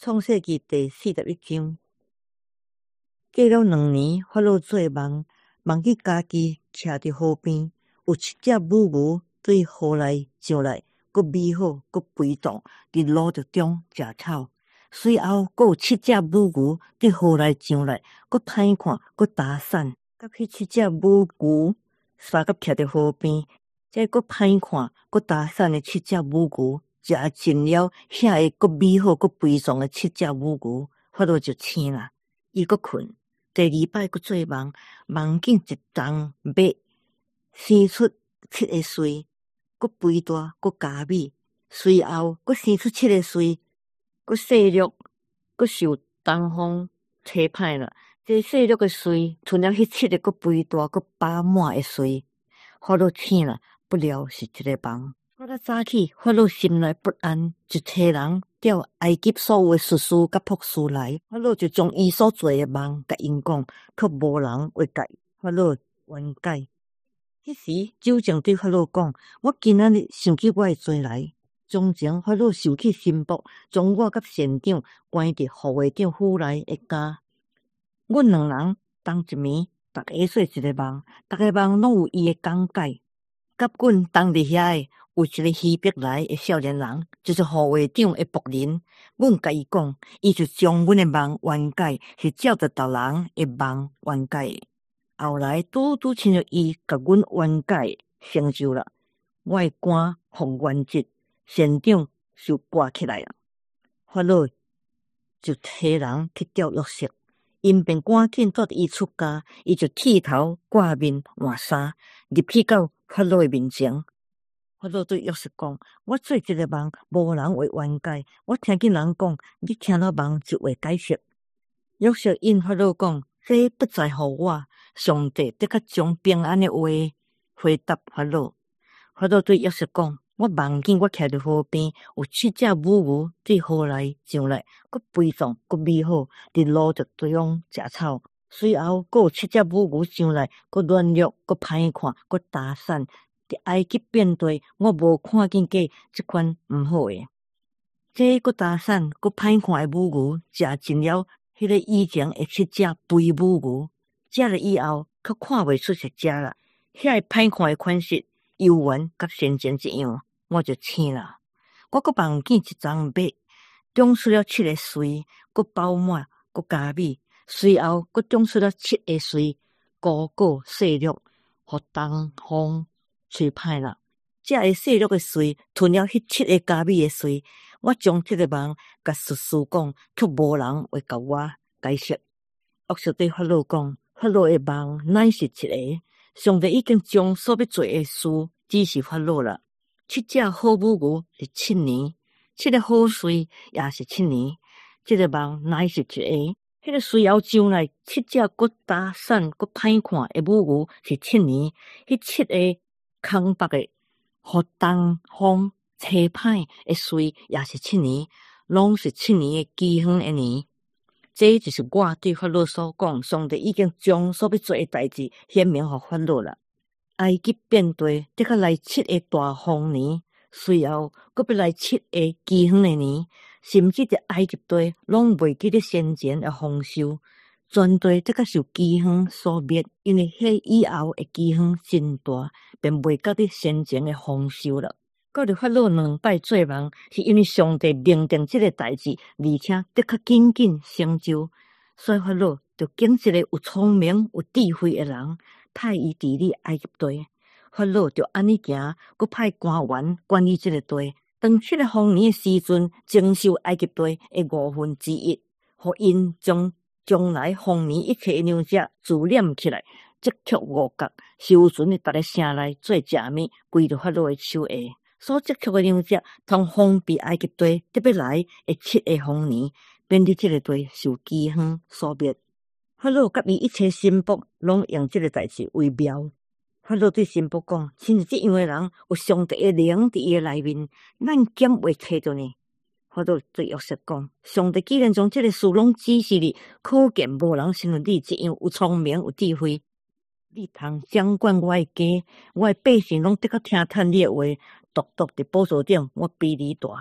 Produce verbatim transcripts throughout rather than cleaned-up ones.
创世纪第四十一章。过了两年，法老做梦，梦见家己徛伫河边，有七只母牛对河来上来，佫美好，佫肥壮，伫路途中食草。随后，佫有七只母牛对河来上来，佫歹看，佫打散。甲迄七只母牛相甲徛伫河边，这佫歹看，佫打散的七只母牛。食尽了遐个佫美好佫肥壮的七只母牛，法老就醒啦。伊佫困，第二摆佫做梦，梦见一丛马生出七个穗，佫肥大佫佳美。随后佫生出七个穗，佫细绿，佫受东风吹歹了。这细绿的穗吞了迄七个佫肥大佫饱满的穗，法老醒了，不料是一个梦。我较早起，法老心内不安，就替人调埃及所有的术士甲博士来。法老就将伊所做的梦甲因讲，却无人会解。法老冤解。迄时，酒政对法老讲：“我今仔日想起我的罪来。从前法老受气心薄，将我甲县长关伫护卫长府内的家。阮两人同一暝，逐个做一个梦，逐个梦拢有伊的讲解。甲阮同伫遐的。”有一个西北来的少年人，就是护卫长的仆人。阮甲伊讲，伊就将阮的梦冤解，是照着别人的梦冤解的。后来拄拄亲着伊甲阮冤解成就了，我的官奉原职，县长就挂起来了。法老就替人去调约瑟，因便赶紧带着伊出家，伊就剃头挂面换衫，入去到法老的面前。法老对约瑟讲：“我做一个梦，无人会冤解。我听见人讲，你听了梦就会解释。”约瑟应法老讲：“这不在乎我，上帝得较将平安的话回答法老。”法老对约瑟讲：“我梦见我徛伫河边，有七只母牛对河来上来，佫肥壮佫美好，伫路途中食草。随后，佫有七只母牛上来，佫软弱，佫歹看，佫打散。”伫埃及变地，我无看见过即款毋好诶。这佫打散佫歹看诶母牛，食尽了迄个以前诶七只肥母牛，食了以后，却看袂出是食啦。遐个歹看诶款式，犹原甲先前一样，我就醒啦。我佫梦见一丛马，长出了七个穗，佫饱满佫佳美。随后佫长出了七个穗，高果细绿，互东风吹歹啦，这个细绿的穗吞了迄七个佳美的穗。我将这个梦甲术士讲，却无人会甲我解释。约瑟对法老讲：“法老的梦乃是一个，上帝已经将所要做的事指示法老了。七只好母牛是七年，七个好穗也是七年。这个梦乃是一个，迄个随后上来七只佫打散佫歹看的母牛是七年，迄七个。”空白的，互东风吹歹的穗也是七年，拢是七年的饥荒的年。这就是我对法老所讲，上帝已经将所要做的代志显明互法老了。埃及变地得较来七个大荒年，随后佫要来七个饥荒的年，甚至伫埃及地拢袂记得先前的丰收。全地得较受饥荒所灭，因为迄以后的饥荒真大，便袂觉得先前的丰收了。到底法老两摆做梦，是因为上帝命定这个代志，而且得较紧紧成就，所以法老就拣一个有聪明、有智慧的人，派伊治理埃及地。法老就安尼行，佮派官员管理这个地。当七个丰年的时阵，征收埃及地的五分之一，互因将将来丰年一切粮食自揽起来，积蓄五角，收存伫逐个城内做食物，归着法老的手下。所积蓄的粮食，通封闭埃及地，特别来的七个丰年，免得这个地受饥荒所灭。法老甲伊一切臣仆，拢用这个代志为妙。法老对臣仆讲：“亲像这样的人，有上帝的灵伫伊的内面，咱减袂摕着呢。”法老对约瑟讲：“上帝既然将这个事拢指示你，可见无人像你这样有聪明有智慧。你通掌管我的家，我的百姓拢得较听趁你的话，独独伫宝座顶，我比你大。”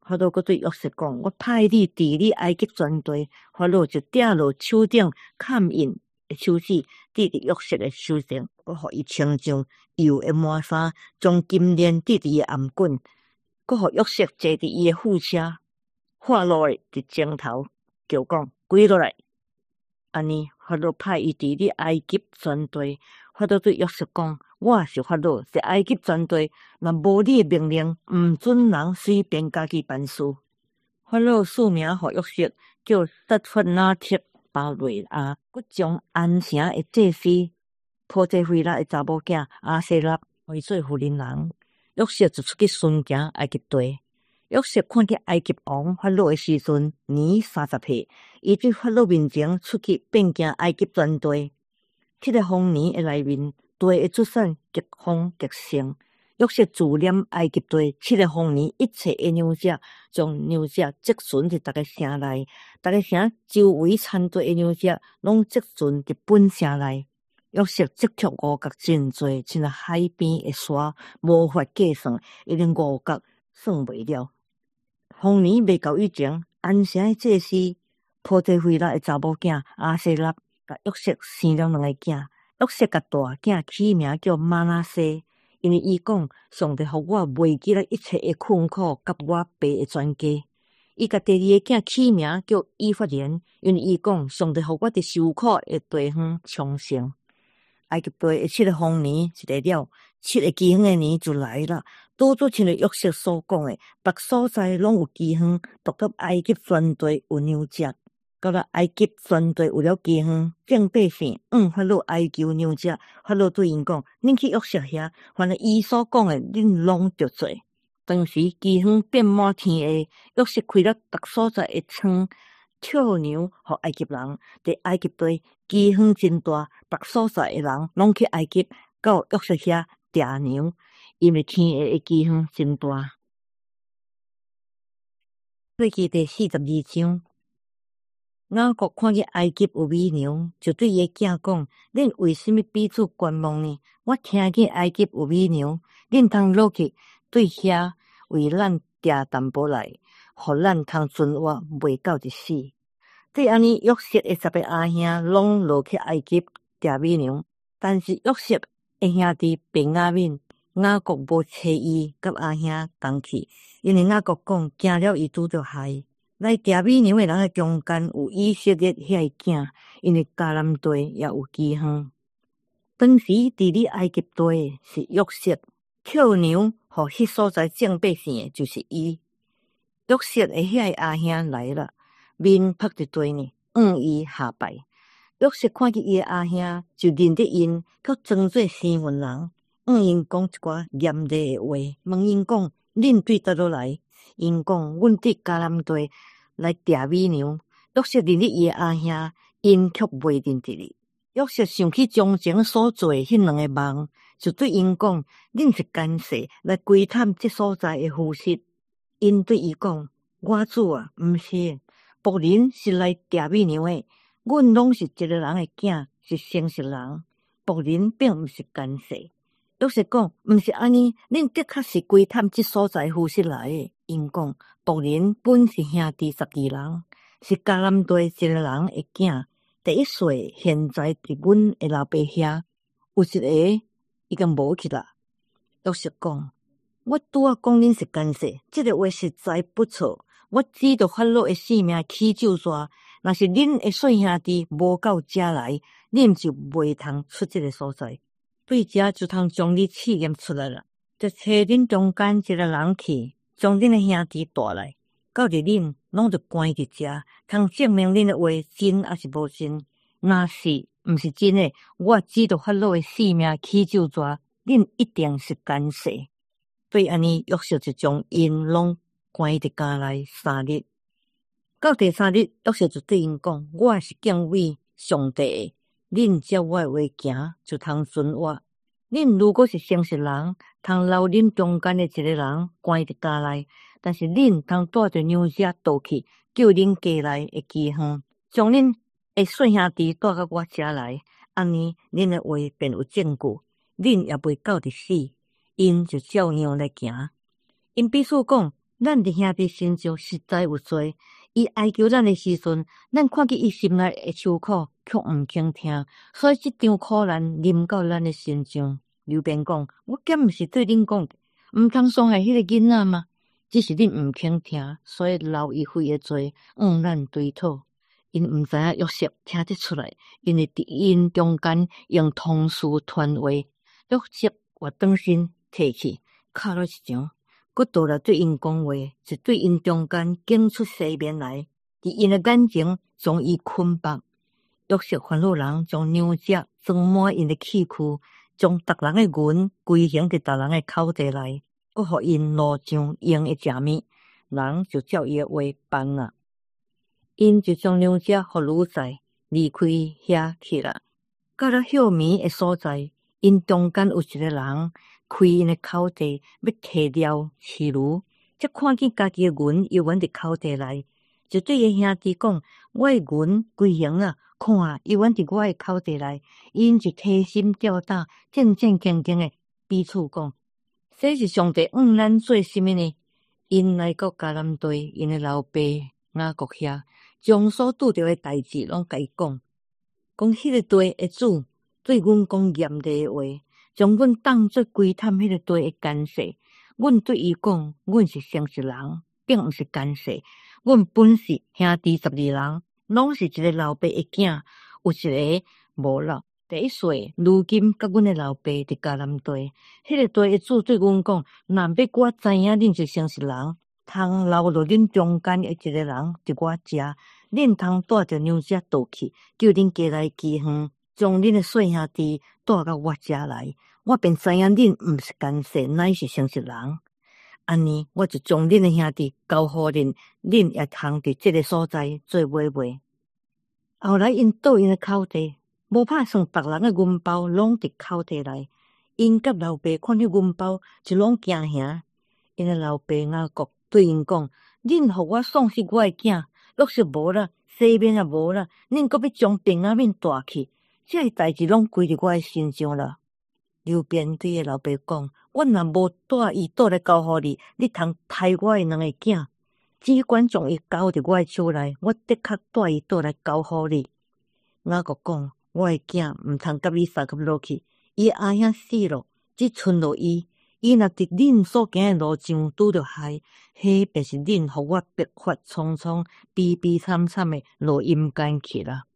法老阁对约瑟讲：我派你治理埃及全地。法老就摘落手顶嵌印的手指，滴伫约瑟的手上，阁互伊穿上油的麻衫，将金链滴伫伊颔棍，阁互约瑟坐伫伊的副车。法老的伫前头叫讲跪落来。安尼，法老派伊治理埃及全地。法老对约瑟讲：我是法老，是埃及全地，若无你的命令，毋准人随便家己办事。法老赐名互约瑟，叫撒法拿铁巴瑞亚，佮将安城的祭司波提菲拉的查某囝阿西拉互伊做夫人人。约瑟就出去巡行埃及地。约瑟看见埃及王法老的时阵，年三十岁，伊对法老面前出去遍行埃及全地。七个丰年的内面，地的出产极丰极盛。约瑟自念埃及地七个丰年一切的牛只，将牛只积存伫逐个城内，逐个城周围参队的牛只，拢积存伫本城内。约瑟积蓄五角真多，亲像海边的沙，无法计算，一定五角算袂了。丰年未到以前，安城的祭司波提菲拉的查某囝阿西拉，甲约瑟生了两个囝。约瑟甲大囝起名叫玛拿西，因为伊讲上帝互我袂记了一切的困苦，甲我爸的全家。伊甲第二个囝起名叫以法莲，因为伊讲上帝互我伫受苦的地方昌盛。埃及地的七个丰年一个了，七个饥荒的年就来了。拄拄亲像约瑟所讲的，别所在拢有饥荒，独到埃及全地有牛只。到了埃及全地有了饥荒，众百姓向法老哀求牛只。法老对因讲：恁去约瑟遐，凡是伊所讲的，恁拢着做。当时饥荒遍满天下，约瑟开了各所在的仓，跳牛互埃及人。伫埃及地饥荒真大，别所在的人拢去埃及到约瑟遐抓牛，因为天下的饥荒真大。过去第四十二章，雅各看见埃及有美牛，就对伊的囝讲：恁为什么彼此观望呢？我听见埃及有美牛，恁通落去对遐为咱抓淡薄来，互咱通存活，袂到一死。对安尼，约瑟的十个阿兄拢落去埃及抓美牛，但是约瑟的兄弟便雅悯，雅各无找伊甲阿兄同去，因为雅各讲惊了伊拄着害。来抓美牛的人的中间有以色列遐个囝，因为迦南地也有饥荒。当时治理埃及地是约瑟，跳牛互迄所在众百姓的就是伊。约瑟的遐个阿兄来了，面趴伫地呢，向伊下拜。约瑟看见伊的阿兄，就认得因，佮装作生分人，向因讲一寡严厉的话，问因讲：恁对叨落来？因讲：阮对迦南地来抓美牛。约瑟认得伊的阿兄，因却袂认得伊。约瑟想起从前所做迄两个梦，就对因讲：恁是奸细，来窥探这所在的虚实。因对伊讲：我主啊，毋是，仆人是来抓美牛的。阮拢是一个人的囝，是诚实人。仆人并毋是奸细。约瑟讲：毋是安尼，恁的确是窥探这所在虚实来的。因讲：仆人本是兄弟十二人，是迦南地一个人的囝。第一岁现在伫阮的老爸遐，有一个伊甲无去啦。约瑟讲：我拄仔讲恁是奸细，这个话实在不错。我指着法老的性命起咒煞，若是恁的细兄弟无到遮来，恁就袂通出这个所在。对遮就通将你试验出来了。就找恁中间一个人去，将恁的兄弟带来，到日恁拢着关伫遮，通证明恁的话真还是无真。若是毋是真的，我指着法老的性命起咒煞，恁一定是奸细。对安尼，约瑟就将因拢关伫家内三日。到第三日，约瑟就对因讲：我是敬畏上帝的，恁照我的话行，就通存活。恁如果是诚实人，通留恁中间的一个人关伫家内，但是恁通带着牛只倒去，叫恁家内的饥荒，将恁的细兄弟带到我遮来，安尼恁的话便有证据，恁也袂到伫死。因就照样来行。因彼此讲： 咱伫兄弟身上实在有罪，伊哀求咱的时阵，咱看见伊心内的受苦，却毋肯听，所以即场苦难临到咱的身上。刘辩讲：我敢毋是对恁讲的，毋通伤害迄个囡仔吗？只是恁毋肯听，所以留伊悔的罪，往咱追讨。因毋知影约瑟听得出来，因为伫因中间用通事传话，约瑟活转身提起，敲了一场，佫倒来对因讲话，就对因中间惊出西面来，伫因的眼前将伊捆绑。约瑟烦恼人将娘者装满因的器躯，将逐人的魂归还伫逐人的口袋内，佫互因路上用的食物，人就照伊的话办啊。因就将娘者互女宰，离开遐去了。到了休眠的所在，因中间有一个人开因的口袋，要摕掉饲牛，则看见家己的魂犹原伫口袋内，就对伊兄弟讲：我的魂归还啊！看，犹原伫我的口袋内。因就提心吊胆、战战兢兢的彼此讲：这是上帝往咱做什么呢？因来到迦南地，因的老爸雅各遐。将所拄着的代志拢甲伊讲，讲迄个地的主对阮讲严厉的话，将阮当作窥探迄个地的奸细。阮对伊讲，阮是诚实人，并毋是奸细。阮本是兄弟十二人，拢是一个老爸的囝，有一个无老。第一岁，如今甲阮的老爸伫迦南地，迄个地的主对阮讲，若要我知影恁是诚实人，通留落恁中间的一个人伫我遮，恁通带着娘者倒去，叫恁家来饥荒，将恁的细兄弟带到我遮来，我便知影恁毋是奸细，乃是诚实人。安尼，我就将恁的兄弟交互恁，恁也通伫这个所在做买卖。后来因倒因的口袋，无拍算别人的银包，拢伫口袋内。因甲老爸看迄银包，就拢惊吓。因的老爸雅各对因讲：恁互我丧失我的囝，约瑟无啦，西面也无啦，恁阁要将便雅悯带去，这些代志拢归伫我的身上啦。刘辩对个老爸讲：我若无带伊倒来交互你，你通杀我的两个囝。只管将伊交伫我的手内，我的确带伊倒来交互你。雅各讲：我的囝毋通甲你相合落去，伊阿兄死了，只剩落伊。伊若伫恁所行的路上拄着害，迄便是恁互我白发苍苍、悲悲惨惨的落阴间去了。